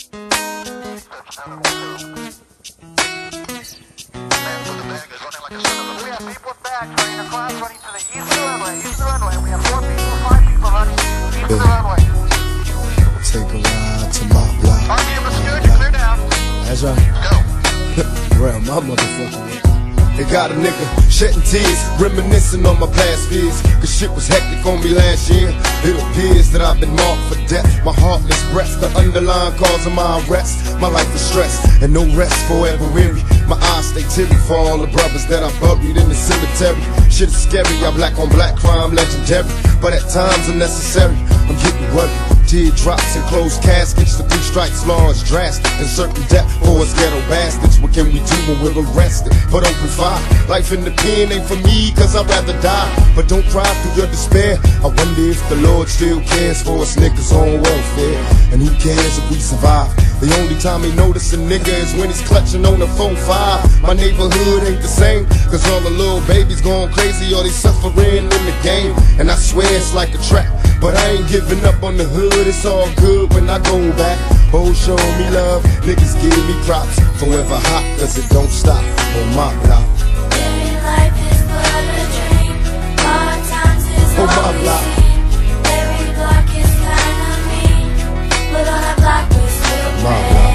Take a ride to my block. That's right. Around my motherfucking way. They got a nigga shedding tears, reminiscing on my past fears. Cause shit was hectic on me last year. It appears that I've been marked for death. My heartless breath, the underlying cause of my arrest. My life is stress, and no rest forever weary. My eyes stay teary for all the brothers that I buried in the cemetery. Shit is scary, I'm black on black crime, legendary. But at times unnecessary, I'm getting worried. Teardrops and closed caskets, the 3 strikes law is drastic, and certain death for us ghetto bastards. What can we do when we're arrested? But open fire, life in the pen ain't for me, cause I'd rather die. But don't cry through your despair. I wonder if the Lord still cares for us niggas on welfare. And who cares if we survive? The only time he notice a nigga is when he's clutching on a 4-5. My neighborhood ain't the same, cause all the little babies going crazy or they suffering in the game. And I swear it's like a trap, but I ain't giving up on the hood. It's all good when I go back. Oh, show me love, niggas give me props. Forever hot, cause it don't stop on my block. Living life is but a dream. Hard times is On my all we block. see. Every block is kinda mean, but on that block we still My play. block.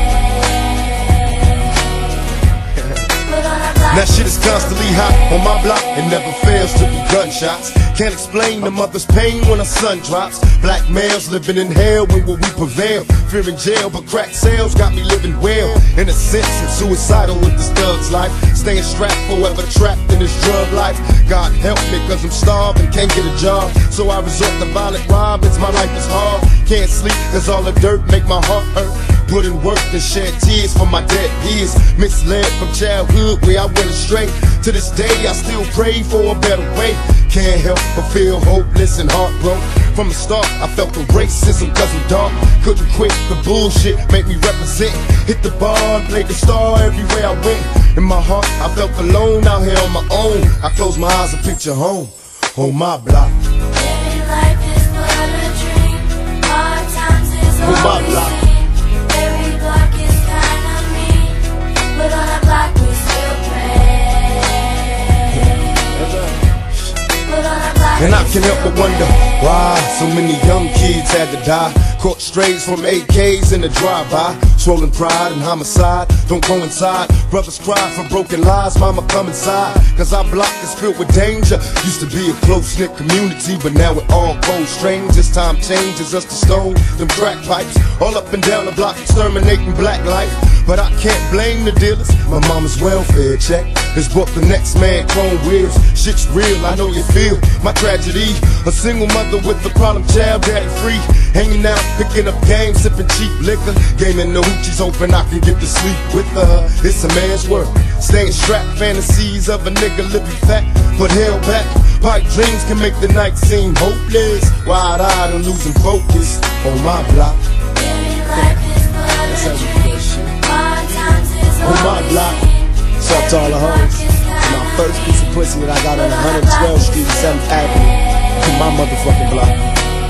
But on that block That shit is constantly hot on my block. It never fails to be gunshots. Can't explain the mother's pain when the sun drops. Black males living in hell when will we prevail? Fearing jail, but crack sales got me living well. In a sense, I'm suicidal with this thug's life. Staying strapped, forever trapped in this drug life. God help me, cause I'm starving, can't get a job. So I resort to violent robins, my life is hard. Can't sleep, cause all the dirt make my heart hurt. Put in work and shed tears for my dead years. Misled from childhood where I went astray. To this day I still pray for a better way. Can't help but feel hopeless and heartbroken. From the start I felt the racism cause I'm dark. Couldn't quit the bullshit, make me represent. Hit the bar and played the star everywhere I went. In my heart I felt alone out here on my own. I close my eyes and picture home on my block. living life is but a dream. Hard times is On my all we block. see. Every block is kinda mean, but on that block we still pray. But on that block And I we can help still but wonder why so many young kids had to die. Caught strays from AKs in the drive-by. Swollen pride and homicide don't coincide. Brothers cry for broken lives, mama come inside. Cause our block is filled with danger. Used to be a close-knit community, but now we're all cold strangers. Time changes us to stone them crack pipes. All up and down the block exterminating black life. But I can't blame the dealers. My mama's welfare check has bought the next man chrome wheels. Shit's real, I know you feel my tragedy. A single mother with a problem child, daddy free. Hanging out, picking up games, sipping cheap liquor. Gaming the hoochies, hoping I can get to sleep with her. It's a man's work, staying strapped. Fantasies of a nigga living fat, but held back. Pipe dreams can make the night seem hopeless. Wide-eyed and losing focus on my block. living life is but a dream. Hard times is On my all we block. see. What's up to all the hoes? My first piece of pussy that I got on 112th Street, 7th Avenue, in my motherfucking block.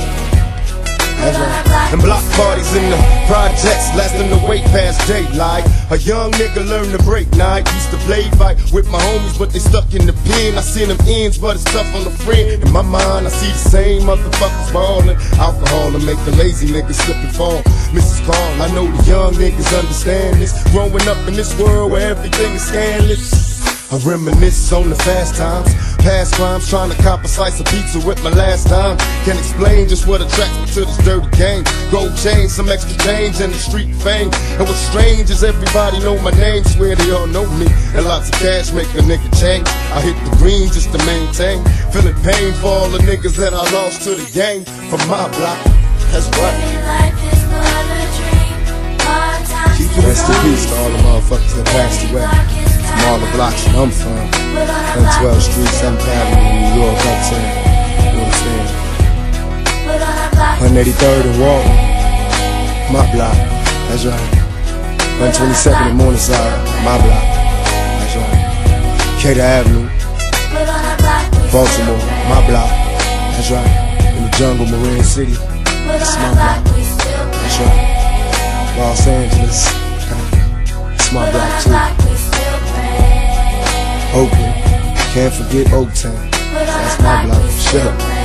That's right. And block parties in the projects lasting the wait past daylight. A young nigga learned to break night. Used to play fight with my homies, but they stuck in the pen. I seen them ends, but it's tough on the friend. In my mind, I see the same motherfuckers ballin'. Alcohol to make the lazy niggas slip and fall. Mrs. Carl, I know the young niggas understand this. Growing up in this world where everything is scandalous. I reminisce on the fast times, past crimes, trying to cop a slice of pizza with my last time. Can't explain just what attracts me to this dirty game. Gold chain, some extra change, and the street fame. And what's strange is everybody know my name, swear they all know me. And lots of cash make a nigga change. I hit the green just to maintain. Feeling pain for all the niggas that I lost to the game. From my block, that's right. living life is but a dream. Hard times is Rest in all peace we to all the see. motherfuckers that passed Every away. block is From all the blocks that I'm from. but on that 112th block Street, 7th Avenue, New York, uptown. You know what I'm saying? but on that block 183rd and Walton, my block, that's right. 122nd and Morningside, my block, that's right. Cater Avenue, but on that block we Baltimore, still my block, that's right. In the jungle, Marin City, but that's on my that block block, we still that's right. Los Angeles. It's my block too. Oakland, can't forget Oaktown. That's my block, shut up.